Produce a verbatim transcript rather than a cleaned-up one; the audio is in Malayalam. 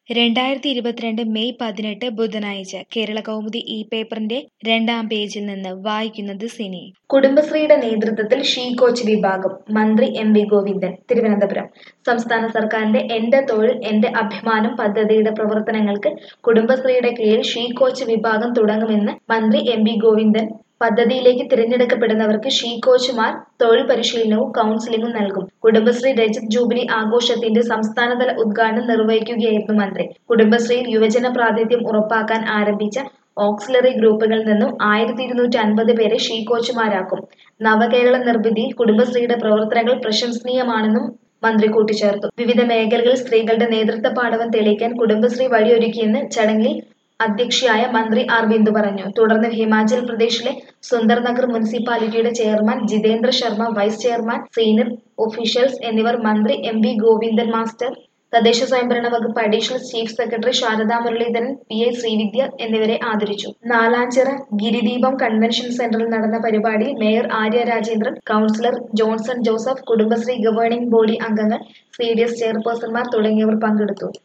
രണ്ടായിരത്തി ഇരുപത്തിരണ്ട് മെയ് പതിനെട്ട് ബുധനാഴ്ച കേരളകൗമുദി ഈ പേപ്പറിന്റെ രണ്ടാം പേജിൽ നിന്ന് വായിക്കുന്നത് സിനി. കുടുംബശ്രീയുടെ നേതൃത്വത്തിൽ ഷീ കോച്ച് വിഭാഗം മന്ത്രി എം വി ഗോവിന്ദൻ തിരുവനന്തപുരം. സംസ്ഥാന സർക്കാരിന്റെ എന്റെ തൊഴിൽ എന്റെ അഭിമാനം പദ്ധതിയുടെ പ്രവർത്തനങ്ങൾക്ക് കുടുംബശ്രീയുടെ കീഴിൽ ഷീ കോച്ച് വിഭാഗം തുടങ്ങുമെന്ന് മന്ത്രി എം വി ഗോവിന്ദൻ പദ്ധതിയിലേക്ക് തിരഞ്ഞെടുക്കപ്പെടുന്നവർക്ക് ഷീ കോച്ചുമാർ തൊഴിൽ പരിശീലനവും കൗൺസിലിംഗും നൽകും. കുടുംബശ്രീ രജത് ജൂബിലി ആഘോഷത്തിന്റെ സംസ്ഥാനതല ഉദ്ഘാടനം നിർവഹിക്കുകയായിരുന്നു മന്ത്രി. കുടുംബശ്രീയിൽ യുവജന പ്രാതിനിധ്യം ഉറപ്പാക്കാൻ ആരംഭിച്ച ഓക്സിലറി ഗ്രൂപ്പുകളിൽ നിന്നും ആയിരത്തി ഇരുന്നൂറ്റി അൻപത് പേരെ ഷീ കോച്ചുമാരാക്കും. നവകേരള നിർമ്മിതിയിൽ കുടുംബശ്രീയുടെ പ്രവർത്തനങ്ങൾ പ്രശംസനീയമാണെന്നും മന്ത്രി കൂട്ടിച്ചേർത്തു. വിവിധ മേഖലകളിൽ സ്ത്രീകളുടെ നേതൃത്വ പാടവം തെളിയിക്കാൻ കുടുംബശ്രീ വഴിയൊരുക്കിയെന്ന് ചടങ്ങിൽ അധ്യക്ഷയായ മന്ത്രി ആർ ബിന്ദു പറഞ്ഞു. തുടർന്ന് ഹിമാചൽ പ്രദേശിലെ സുന്ദർനഗർ മുനിസിപ്പാലിറ്റിയുടെ chairman Jitendra Sharma, vice chairman, senior officials എന്നിവർ മന്ത്രി എം വി ഗോവിന്ദൻ മാസ്റ്റർ, തദ്ദേശ സ്വയംഭരണ വകുപ്പ് additional chief secretary Sarada Muraleedharan, P I Sreevidya എന്നിവരെ ആദരിച്ചു. നാലാഞ്ചിറ ഗിരിദീപം കൺവെൻഷൻ സെന്ററിൽ നടന്ന പരിപാടിയിൽ mayor Arya Rajendran, councillor Johnson Joseph, Kudumbashree governing body അംഗങ്ങൾ, സി ഡി എസ് ചെയർപേഴ്സൺമാർ തുടങ്ങിയവർ പങ്കെടുത്തു.